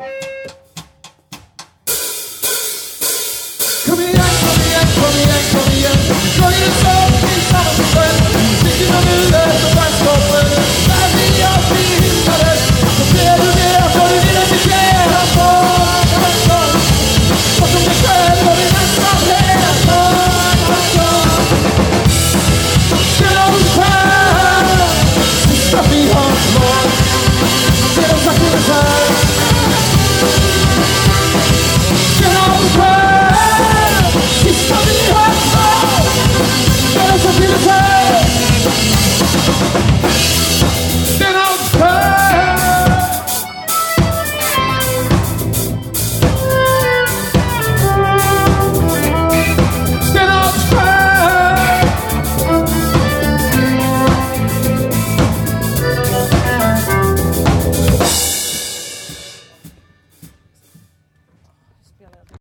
Kom igen, kom igen, kom igen, kom igen. Slå er så tillsammans i sjön. Vilken av nuet och vänskapen. När vi alltid hittades, så ser du det för du vill inte klära på. Och som dig själv och din ensamhet. Ställa upp här, sista vi har kvar. Det de sagt ungefär. Ställa upp här, sista vi har kvar. Det de sagt ungefär. Ställa upp här. Ställa upp här. Spelar jag